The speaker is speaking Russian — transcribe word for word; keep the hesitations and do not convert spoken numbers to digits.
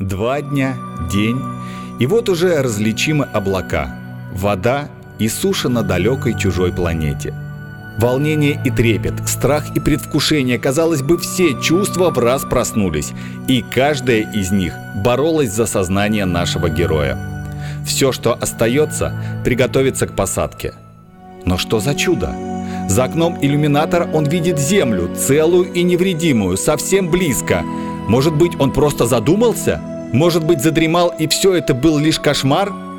Два дня, день, и вот уже различимы облака, вода и суша на далекой чужой планете. Волнение и трепет, страх и предвкушение, казалось бы, все чувства враз проснулись, и каждая из них боролась за сознание нашего героя. Все, что остается, приготовиться к посадке. Но что за чудо? За окном иллюминатора он видит Землю, целую и невредимую, совсем близко. Может быть, он просто задумался? Может быть, задремал, и все это был лишь кошмар?